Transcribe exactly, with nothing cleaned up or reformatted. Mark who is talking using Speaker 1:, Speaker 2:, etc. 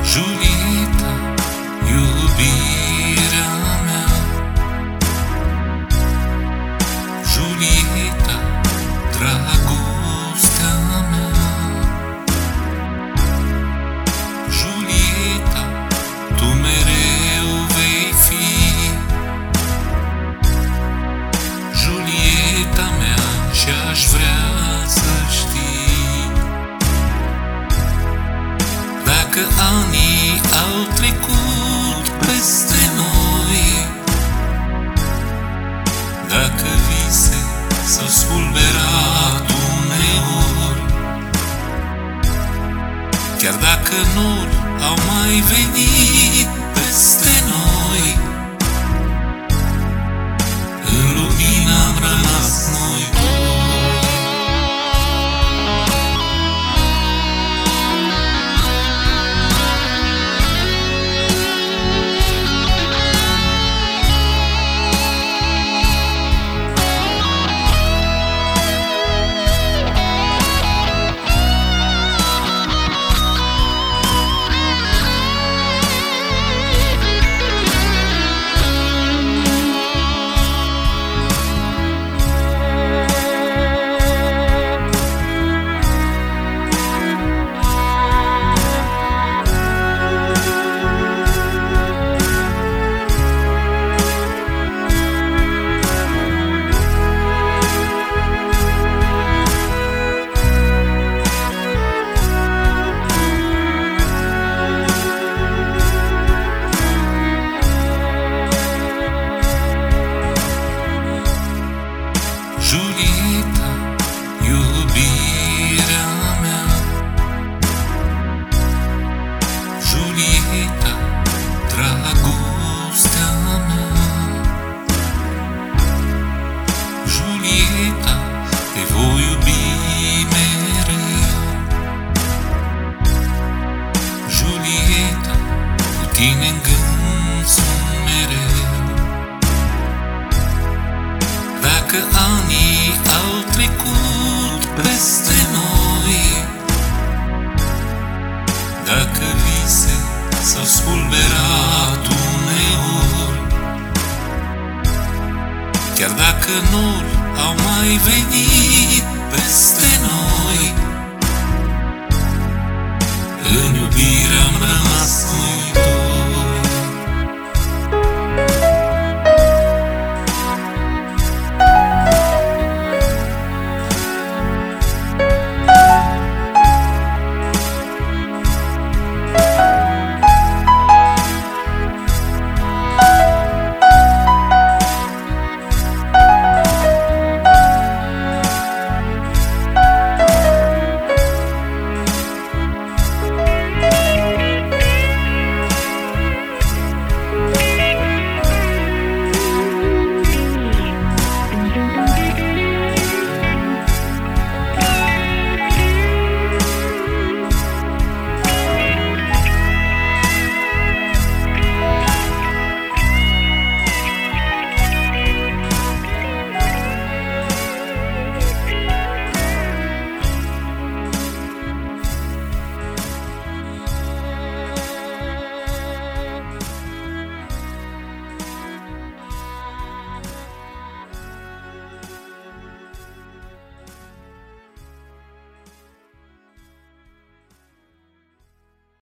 Speaker 1: Julieta, iubirea mea, Julieta, dragostea mea, Julieta, tu mereu vei fi, Julieta mea, și-aș vrea să știi. Dacă anii au trecut peste noi, dacă vise s-au spulberat uneori, chiar dacă nori au mai venit peste noi, în lumină am rămas noi doi. Julieta, iubirea mea, Julieta, dragostea mea, Julieta, te voi iubi mereu, Julieta, cu tine-n gând sunt mereu. Dacă anii au trecut peste noi, dacă vise s-au spulberat uneori, chiar dacă nori au mai venit peste noi, în iubire am rămas noi.